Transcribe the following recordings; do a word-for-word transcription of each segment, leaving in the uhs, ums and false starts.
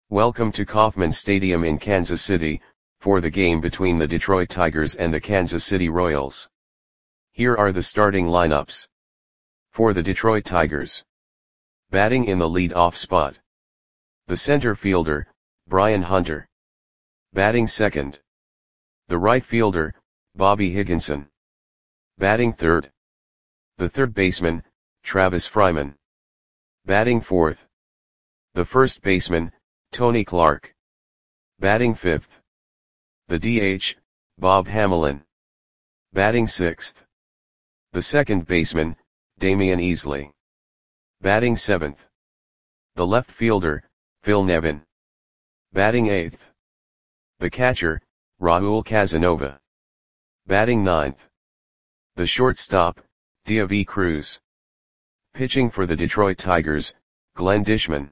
Welcome to Kauffman Stadium in Kansas City, for the game between the Detroit Tigers and the Kansas City Royals. Here are the starting lineups. For the Detroit Tigers. Batting in the lead-off spot. The center fielder, Brian Hunter. Batting second. The right fielder, Bobby Higginson. Batting third. The third baseman, Travis Fryman. Batting fourth. The first baseman, Tony Clark. Batting fifth. The D H, Bob Hamelin. Batting sixth. The second baseman, Damian Easley. Batting seventh. The left fielder, Phil Nevin. Batting eighth. The catcher, Raul Casanova. Batting ninth. The shortstop, Diavy Cruz. Pitching for the Detroit Tigers, Glenn Dishman.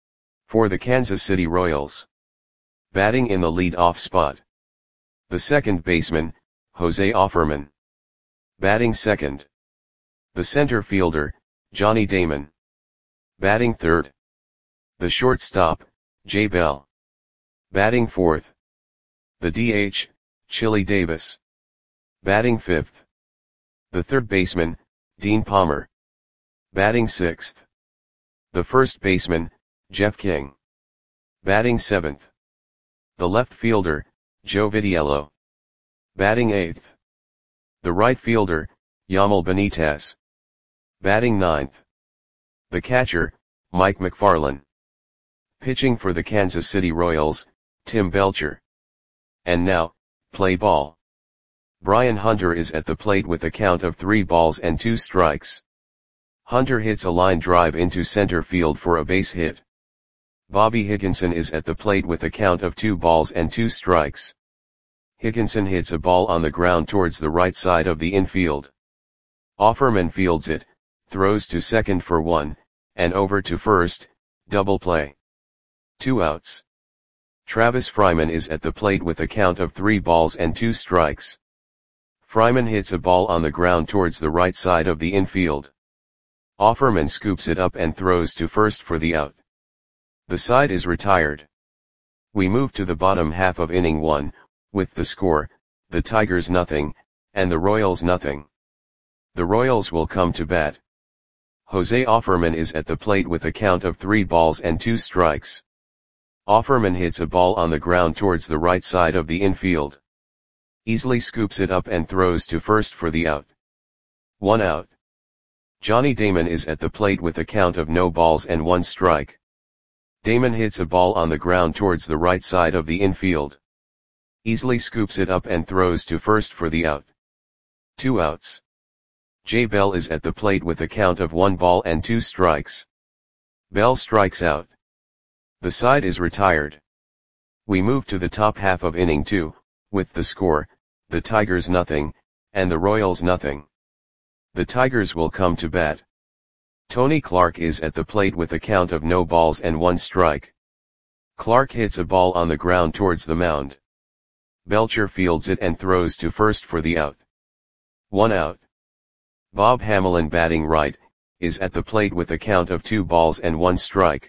For the Kansas City Royals. Batting in the lead-off spot. The second baseman, Jose Offerman. Batting second. The center fielder, Johnny Damon. Batting third. The shortstop, Jay Bell. Batting fourth. The D H, Chili Davis. Batting fifth. The third baseman, Dean Palmer. Batting sixth. The first baseman, Jeff King. Batting seventh. The left fielder, Joe Vitiello. Batting eighth. The right fielder, Yamal Benitez. Batting ninth. The catcher, Mike McFarland. Pitching for the Kansas City Royals, Tim Belcher. And now, play ball. Brian Hunter is at the plate with a count of three balls and two strikes. Hunter hits a line drive into center field for a base hit. Bobby Higginson is at the plate with a count of two balls and two strikes. Higginson hits a ball on the ground towards the right side of the infield. Offerman fields it, throws to second for one, and over to first, double play. Two outs. Travis Fryman is at the plate with a count of three balls and two strikes. Fryman hits a ball on the ground towards the right side of the infield. Offerman scoops it up and throws to first for the out. The side is retired. We move to the bottom half of inning one, with the score, the Tigers nothing, and the Royals nothing. The Royals will come to bat. Jose Offerman is at the plate with a count of three balls and two strikes. Offerman hits a ball on the ground towards the right side of the infield. Easley scoops it up and throws to first for the out. One out. Johnny Damon is at the plate with a count of no balls and one strike. Damon hits a ball on the ground towards the right side of the infield. Easley scoops it up and throws to first for the out. Two outs. Jay Bell is at the plate with a count of one ball and two strikes. Bell strikes out. The side is retired. We move to the top half of inning two, with the score, the Tigers nothing, and the Royals nothing. The Tigers will come to bat. Tony Clark is at the plate with a count of no balls and one strike. Clark hits a ball on the ground towards the mound. Belcher fields it and throws to first for the out. One out. Bob Hamelin, batting right, is at the plate with a count of two balls and one strike.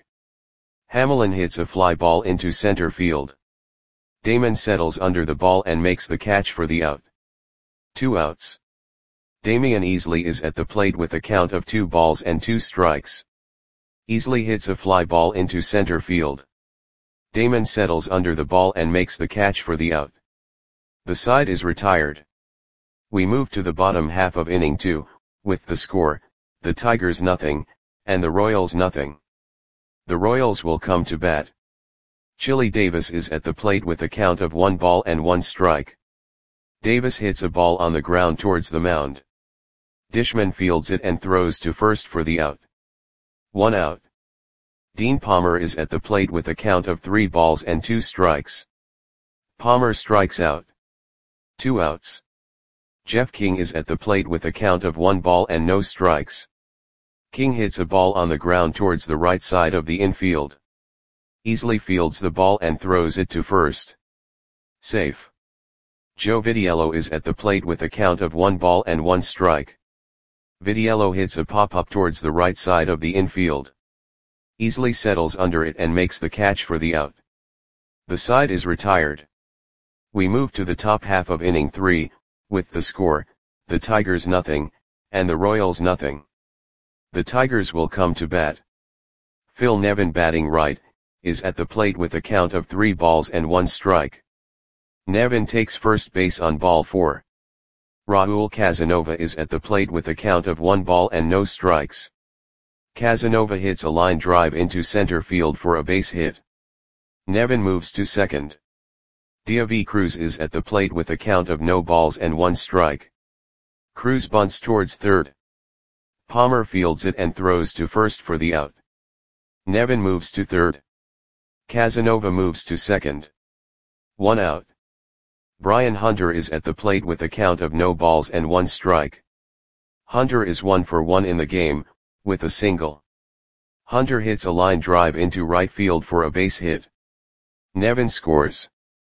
Hamelin hits a fly ball into center field. Damon settles under the ball and makes the catch for the out. Two outs. Damian Easley is at the plate with a count of two balls and two strikes. Easley hits a fly ball into center field. Damon settles under the ball and makes the catch for the out. The side is retired. We move to the bottom half of inning two, with the score, the Tigers nothing, and the Royals nothing. The Royals will come to bat. Chili Davis is at the plate with a count of one ball and one strike. Davis hits a ball on the ground towards the mound. Dishman fields it and throws to first for the out. One out. Dean Palmer is at the plate with a count of three balls and two strikes. Palmer strikes out. Two outs. Jeff King is at the plate with a count of one ball and no strikes. King hits a ball on the ground towards the right side of the infield. Easley fields the ball and throws it to first. Safe. Joe Vitiello is at the plate with a count of one ball and one strike. Vitiello hits a pop-up towards the right side of the infield. Easily settles under it and makes the catch for the out. The side is retired. We move to the top half of inning three, with the score, the Tigers nothing, and the Royals nothing. The Tigers will come to bat. Phil Nevin batting right, is at the plate with a count of three balls and one strike. Nevin takes first base on ball four. Raul Casanova is at the plate with a count of one ball and no strikes. Casanova hits a line drive into center field for a base hit. Nevin moves to second. David Cruz is at the plate with a count of no balls and one strike. Cruz bunts towards third. Palmer fields it and throws to first for the out. Nevin moves to third. Casanova moves to second. One out. Brian Hunter is at the plate with a count of no balls and one strike. Hunter is one for one in the game, with a single. Hunter hits a line drive into right field for a base hit. Nevin scores.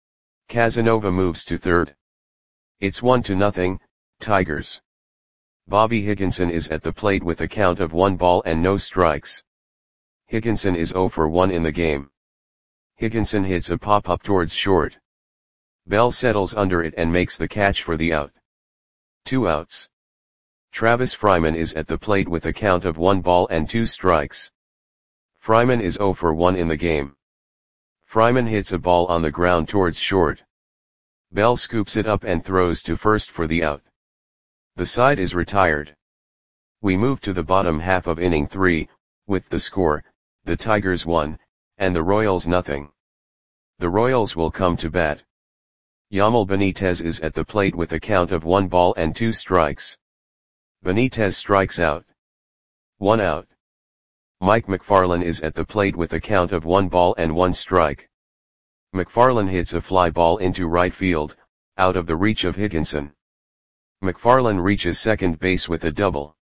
Casanova moves to third. It's one to nothing, Tigers. Bobby Higginson is at the plate with a count of one ball and no strikes. Higginson is zero for one in the game. Higginson hits a pop-up towards short. Bell settles under it and makes the catch for the out. Two outs. Travis Fryman is at the plate with a count of one ball and two strikes. Fryman is zero for one in the game. Fryman hits a ball on the ground towards short. Bell scoops it up and throws to first for the out. The side is retired. We move to the bottom half of inning three, with the score, the Tigers one, and the Royals nothing. The Royals will come to bat. Yamal Benitez is at the plate with a count of one ball and two strikes. Benitez strikes out. One out. Mike McFarland is at the plate with a count of one ball and one strike. McFarland hits a fly ball into right field, out of the reach of Higginson. McFarland reaches second base with a double.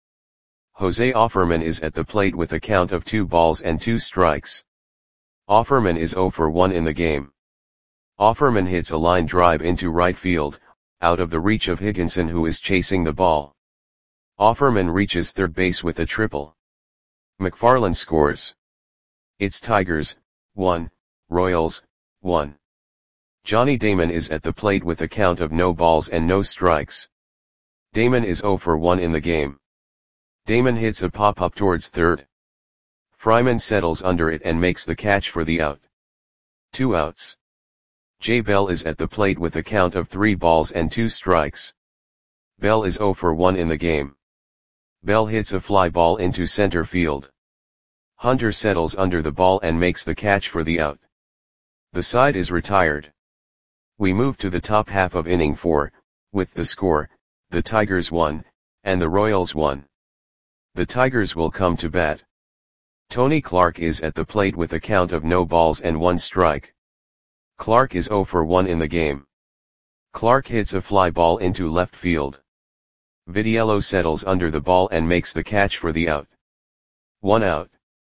Jose Offerman is at the plate with a count of two balls and two strikes. Offerman is zero for one in the game. Offerman hits a line drive into right field, out of the reach of Higginson who is chasing the ball. Offerman reaches third base with a triple. McFarland scores. It's Tigers, one, Royals, one. Johnny Damon is at the plate with a count of no balls and no strikes. Damon is zero for one in the game. Damon hits a pop-up towards third. Fryman settles under it and makes the catch for the out. Two outs. Jay Bell is at the plate with a count of three balls and two strikes. Bell is zero for one in the game. Bell hits a fly ball into center field. Hunter settles under the ball and makes the catch for the out. The side is retired. We move to the top half of inning four, with the score, the Tigers one, and the Royals one. The Tigers will come to bat. Tony Clark is at the plate with a count of no balls and one strike. Clark is zero for one in the game. Clark hits a fly ball into left field. Vitiello settles under the ball and makes the catch for the out. One out.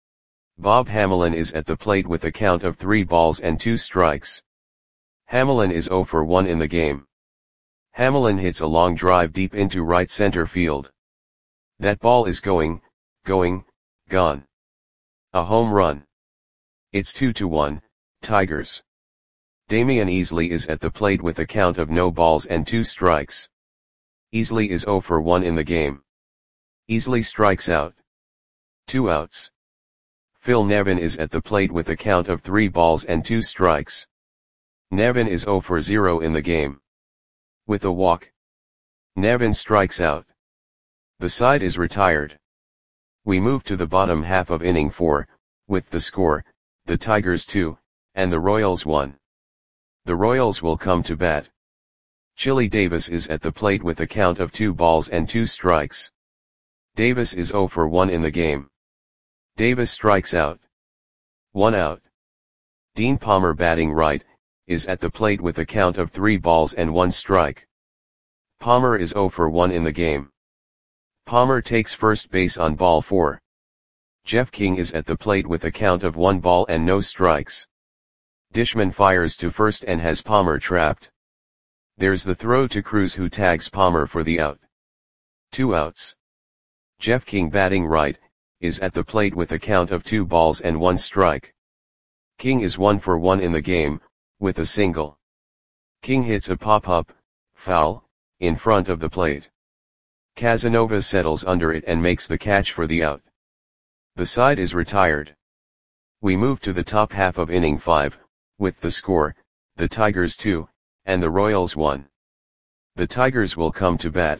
Bob Hamelin is at the plate with a count of three balls and two strikes. Hamelin is zero for one in the game. Hamelin hits a long drive deep into right center field. That ball is going, going, gone. A home run. It's two to one, Tigers. Damian Easley is at the plate with a count of no balls and two strikes. Easley is zero for one in the game. Easley strikes out. Two outs. Phil Nevin is at the plate with a count of three balls and two strikes. Nevin is zero for zero in the game. With a walk. Nevin strikes out. The side is retired. We move to the bottom half of inning four, with the score, the Tigers two, and the Royals one. The Royals will come to bat. Chili Davis is at the plate with a count of two balls and two strikes. Davis is zero for one in the game. Davis strikes out. One out. Dean Palmer batting right, is at the plate with a count of three balls and one strike. Palmer is zero for one in the game. Palmer takes first base on ball four. Jeff King is at the plate with a count of one ball and no strikes. Dishman fires to first and has Palmer trapped. There's the throw to Cruz who tags Palmer for the out. Two outs. Jeff King batting right, is at the plate with a count of two balls and one strike. King is one for one in the game, with a single. King hits a pop-up, foul, in front of the plate. Casanova settles under it and makes the catch for the out. The side is retired. We move to the top half of inning five, with the score, the Tigers two, and the Royals one. The Tigers will come to bat.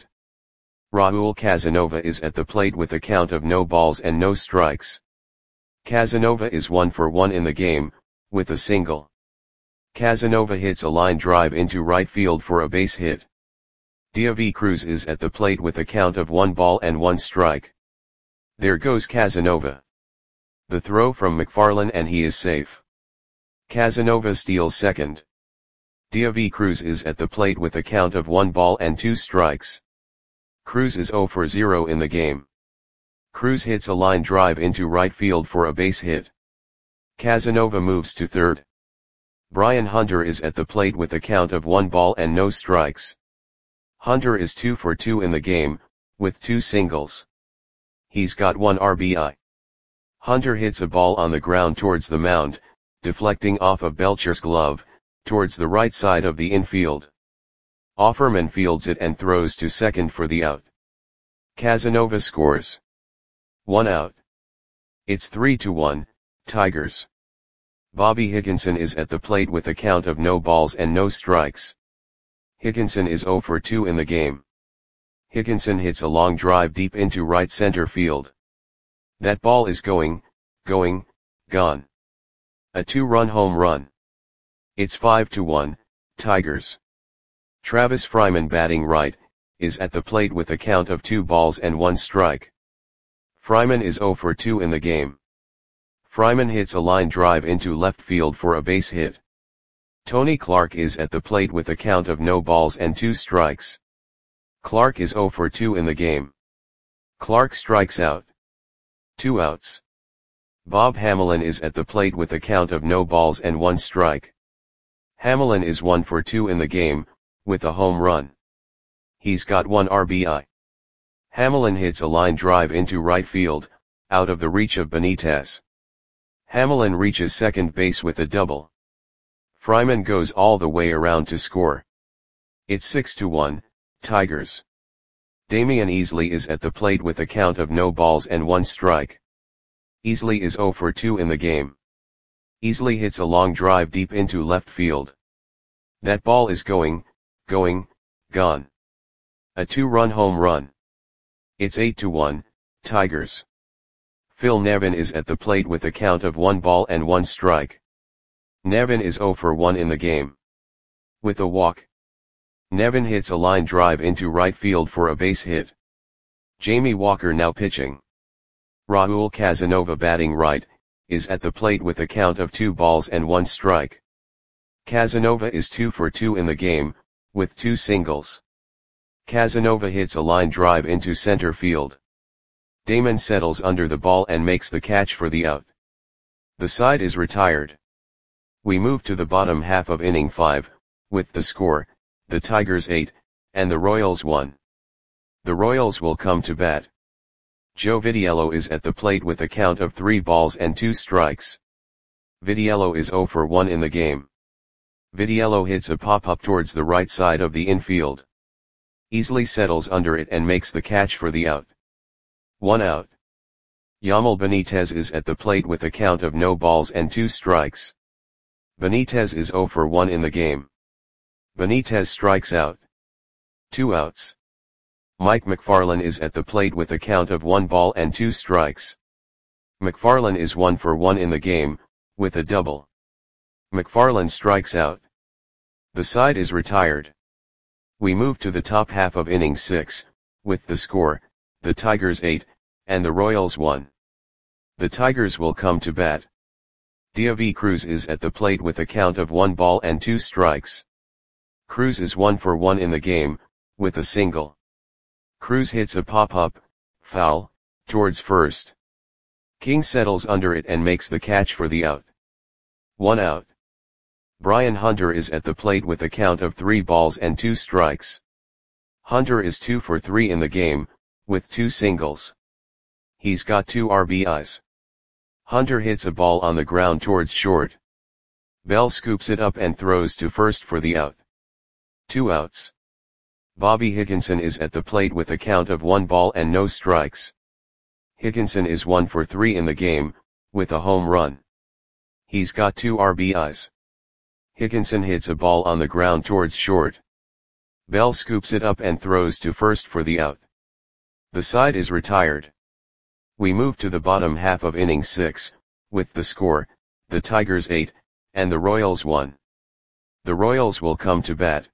Raul Casanova is at the plate with a count of no balls and no strikes. Casanova is one for one in the game, with a single. Casanova hits a line drive into right field for a base hit. David Cruz is at the plate with a count of one ball and one strike. There goes Casanova. The throw from McFarland and he is safe. Casanova steals second. David Cruz is at the plate with a count of one ball and two strikes. Cruz is zero for zero in the game. Cruz hits a line drive into right field for a base hit. Casanova moves to third. Brian Hunter is at the plate with a count of one ball and no strikes. Hunter is two for two in the game, with two singles. He's got one R B I. Hunter hits a ball on the ground towards the mound, deflecting off of Belcher's glove, towards the right side of the infield. Offerman fields it and throws to second for the out. Casanova scores. One out. It's three to one, Tigers. Bobby Higginson is at the plate with a count of no balls and no strikes. Higginson is zero for two in the game. Higginson hits a long drive deep into right center field. That ball is going, going, gone. A two-run home run. It's five to one, Tigers. Travis Fryman, batting right, is at the plate with a count of two balls and one strike. Fryman is zero for two in the game. Fryman hits a line drive into left field for a base hit. Tony Clark is at the plate with a count of no balls and two strikes. Clark is zero for two in the game. Clark strikes out. Two outs. Bob Hamelin is at the plate with a count of no balls and one strike. Hamelin is one for two in the game, with a home run. He's got one R B I. Hamelin hits a line drive into right field, out of the reach of Benitez. Hamelin reaches second base with a double. Fryman goes all the way around to score. It's six to one, Tigers. Damian Easley is at the plate with a count of no balls and one strike. Easley is zero for two in the game. Easley hits a long drive deep into left field. That ball is going, going, gone. A two-run home run. It's eight to one, Tigers. Phil Nevin is at the plate with a count of one ball and one strike. Nevin is zero for one in the game. With a walk. Nevin hits a line drive into right field for a base hit. Jamie Walker now pitching. Raul Casanova, batting right, is at the plate with a count of two balls and one strike. Casanova is two for two in the game, with two singles. Casanova hits a line drive into center field. Damon settles under the ball and makes the catch for the out. The side is retired. We move to the bottom half of inning five, with the score, the Tigers eight, and the Royals one. The Royals will come to bat. Joe Vitiello is at the plate with a count of three balls and two strikes. Vitiello is zero for one in the game. Vitiello hits a pop-up towards the right side of the infield. Easley settles under it and makes the catch for the out. One out. Yamil Benitez is at the plate with a count of no balls and two strikes. Benitez is zero for one in the game. Benitez strikes out. Two outs. Mike McFarland is at the plate with a count of one ball and two strikes. McFarland is one for one in the game, with a double. McFarland strikes out. The side is retired. We move to the top half of inning six, with the score, the Tigers eight, and the Royals one. The Tigers will come to bat. David Cruz is at the plate with a count of one ball and two strikes. Cruz is one for one in the game, with a single. Cruz hits a pop-up, foul, towards first. King settles under it and makes the catch for the out. One out. Brian Hunter is at the plate with a count of three balls and two strikes. Hunter is two for three in the game, with two singles. He's got two R B Is. Hunter hits a ball on the ground towards short. Bell scoops it up and throws to first for the out. Two outs. Bobby Higginson is at the plate with a count of one ball and no strikes. Higginson is one for three in the game, with a home run. He's got two R B Is. Higginson hits a ball on the ground towards short. Bell scoops it up and throws to first for the out. The side is retired. We move to the bottom half of inning six, with the score, the Tigers eight, and the Royals one. The Royals will come to bat.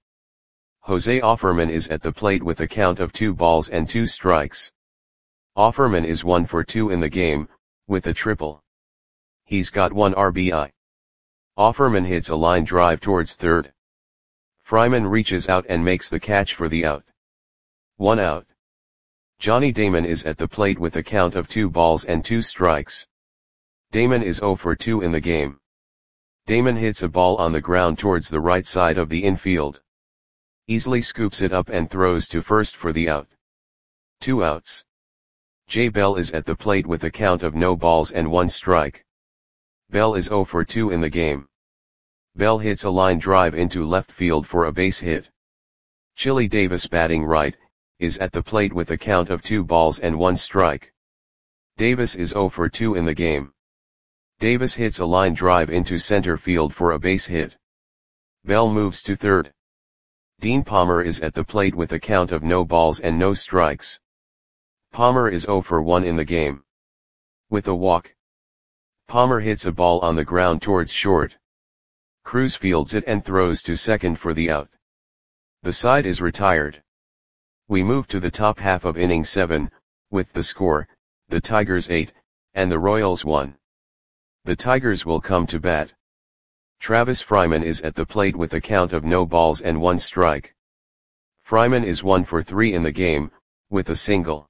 Jose Offerman is at the plate with a count of two balls and two strikes. Offerman is one for two in the game, with a triple. He's got one R B I. Offerman hits a line drive towards third. Fryman reaches out and makes the catch for the out. One out. Johnny Damon is at the plate with a count of two balls and two strikes. Damon is zero for two in the game. Damon hits a ball on the ground towards the right side of the infield. Easily scoops it up and throws to first for the out. Two outs. Jay Bell is at the plate with a count of no balls and one strike. Bell is zero for two in the game. Bell hits a line drive into left field for a base hit. Chili Davis, batting right, is at the plate with a count of two balls and one strike. Davis is zero for two in the game. Davis hits a line drive into center field for a base hit. Bell moves to third. Dean Palmer is at the plate with a count of no balls and no strikes. Palmer is zero for one in the game. With a walk. Palmer hits a ball on the ground towards short. Cruz fields it and throws to second for the out. The side is retired. We move to the top half of inning seven, with the score, the Tigers eight, and the Royals one. The Tigers will come to bat. Travis Fryman is at the plate with a count of no balls and one strike. Fryman is one for three in the game, with a single.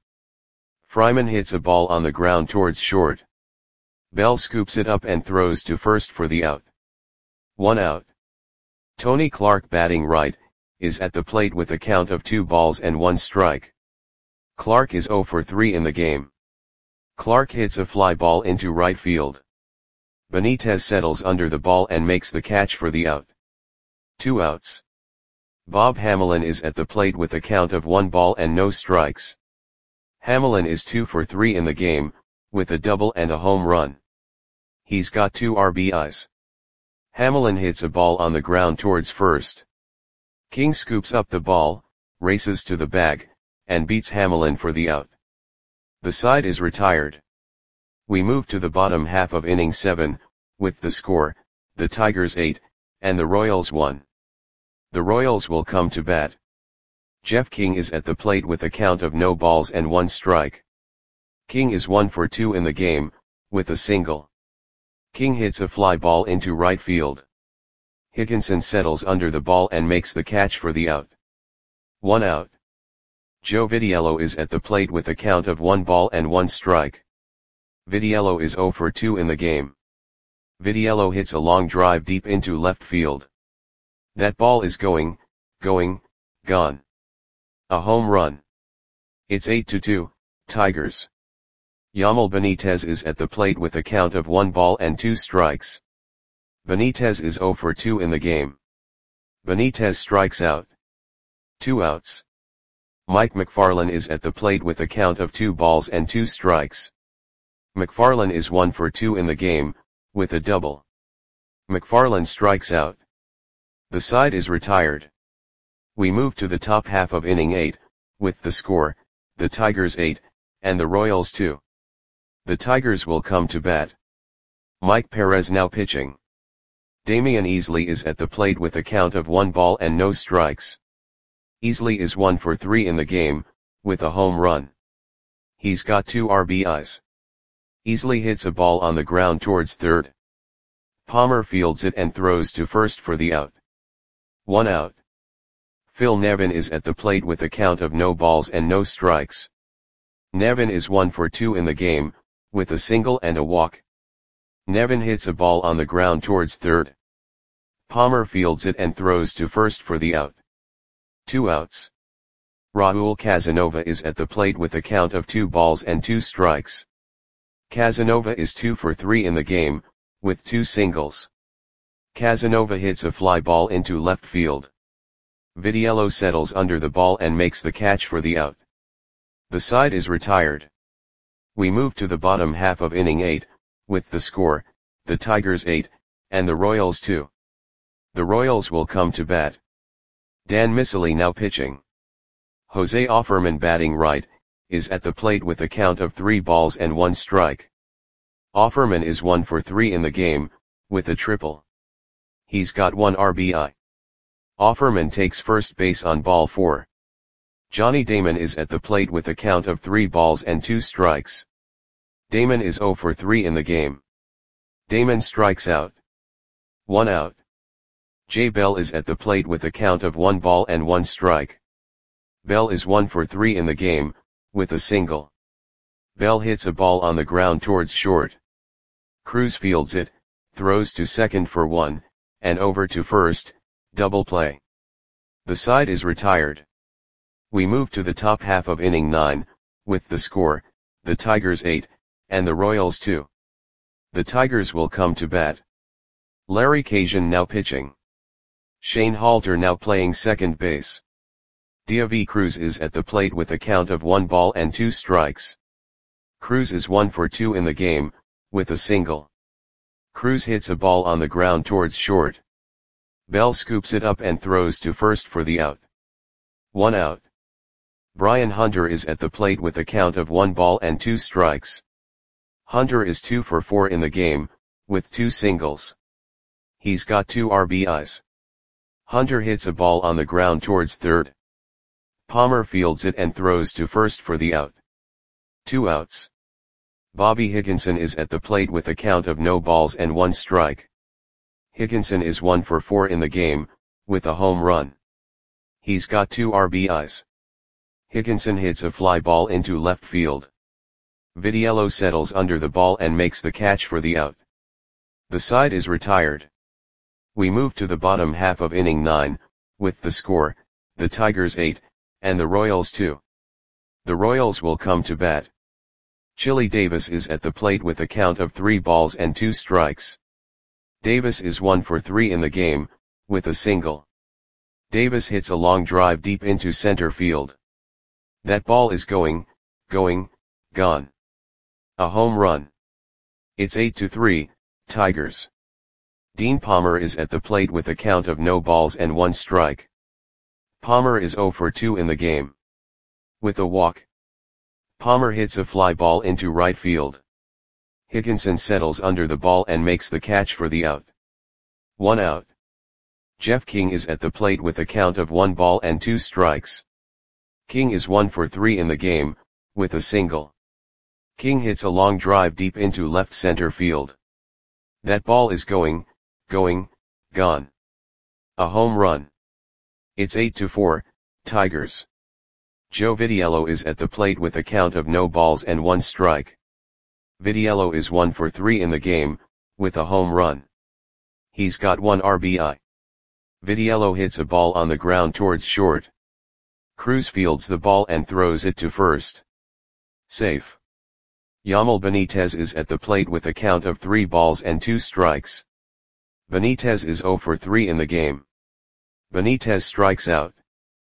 Fryman hits a ball on the ground towards short. Bell scoops it up and throws to first for the out. One out. Tony Clark, batting right, is at the plate with a count of two balls and one strike. Clark is zero for three in the game. Clark hits a fly ball into right field. Benitez settles under the ball and makes the catch for the out. Two outs. Bob Hamelin is at the plate with a count of one ball and no strikes. Hamelin is two for three in the game, with a double and a home run. He's got two R B Is. Hamelin hits a ball on the ground towards first. King scoops up the ball, races to the bag, and beats Hamelin for the out. The side is retired. We move to the bottom half of inning seven, with the score, the Tigers eight, and the Royals one. The Royals will come to bat. Jeff King is at the plate with a count of no balls and one strike. King is one for two in the game, with a single. King hits a fly ball into right field. Higginson settles under the ball and makes the catch for the out. One out. Joe Vitiello is at the plate with a count of one ball and one strike. Vitiello is zero for two in the game. Vitiello hits a long drive deep into left field. That ball is going, going, gone. A home run. It's eight to two, Tigers. Yamil Benitez is at the plate with a count of one ball and two strikes. Benitez is zero for two in the game. Benitez strikes out. Two outs. Mike McFarland is at the plate with a count of two balls and two strikes. McFarland is one for two in the game, with a double. McFarland strikes out. The side is retired. We move to the top half of inning eight, with the score, the Tigers eight, and the Royals two. The Tigers will come to bat. Mike Perez now pitching. Damian Easley is at the plate with a count of one ball and no strikes. Easley is one for three in the game, with a home run. He's got two R B Is. Easley hits a ball on the ground towards third. Palmer fields it and throws to first for the out. One out. Phil Nevin is at the plate with a count of no balls and no strikes. Nevin is one for two in the game, with a single and a walk. Nevin hits a ball on the ground towards third. Palmer fields it and throws to first for the out. Two outs. Raul Casanova is at the plate with a count of two balls and two strikes. Casanova is two for three in the game, with two singles. Casanova hits a fly ball into left field. Vitiello settles under the ball and makes the catch for the out. The side is retired. We move to the bottom half of inning eight, with the score, the Tigers eight, and the Royals two. The Royals will come to bat. Dan Miceli now pitching. Jose Offerman batting right, is at the plate with a count of three balls and one strike. Offerman is one for three in the game, with a triple. He's got one R B I. Offerman takes first base on ball four. Johnny Damon is at the plate with a count of three balls and two strikes. Damon is zero for three in the game. Damon strikes out. One out. Jay Bell is at the plate with a count of one ball and one strike. Bell is one for three in the game, with a single. Bell hits a ball on the ground towards short. Cruz fields it, throws to second for one, and over to first, double play. The side is retired. We move to the top half of inning nine, with the score, the Tigers eight, and the Royals two. The Tigers will come to bat. Larry Cajun now pitching. Shane Halter now playing second base. Deivi Cruz is at the plate with a count of one ball and two strikes. Cruz is one for two in the game, with a single. Cruz hits a ball on the ground towards short. Bell scoops it up and throws to first for the out. One out. Brian Hunter is at the plate with a count of one ball and two strikes. Hunter is two for four in the game, with two singles. He's got two R B Is. Hunter hits a ball on the ground towards third. Palmer fields it and throws to first for the out. Two outs. Bobby Higginson is at the plate with a count of no balls and one strike. Higginson is one for four in the game, with a home run. He's got two R B Is. Higginson hits a fly ball into left field. Vitiello settles under the ball and makes the catch for the out. The side is retired. We move to the bottom half of inning nine, with the score, the Tigers eight, and the Royals two. The Royals will come to bat. Chili Davis is at the plate with a count of three balls and two strikes. Davis is one for three in the game, with a single. Davis hits a long drive deep into center field. That ball is going, going, gone. A home run. It's eight to three, Tigers. Dean Palmer is at the plate with a count of no balls and one strike. Palmer is zero for two in the game. With a walk. Palmer hits a fly ball into right field. Higginson settles under the ball and makes the catch for the out. One out. Jeff King is at the plate with a count of one ball and two strikes. King is one for three in the game, with a single. King hits a long drive deep into left center field. That ball is going, going, gone. A home run. It's eight to four, Tigers. Joe Vitiello is at the plate with a count of no balls and one strike. Vitiello is one for three in the game, with a home run. He's got one R B I. Vitiello hits a ball on the ground towards short. Cruz fields the ball and throws it to first. Safe. Yamil Benitez is at the plate with a count of three balls and two strikes. Benitez is zero for three in the game. Benitez strikes out.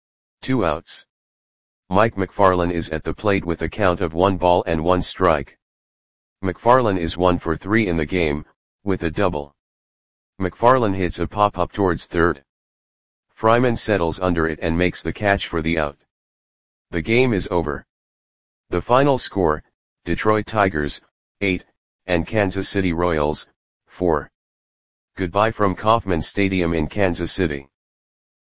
Two outs. Mike McFarland is at the plate with a count of one ball and one strike. McFarland is one for three in the game, with a double. McFarland hits a pop-up towards third. Fryman settles under it and makes the catch for the out. The game is over. The final score, Detroit Tigers, eight, and Kansas City Royals, four. Goodbye from Kauffman Stadium in Kansas City.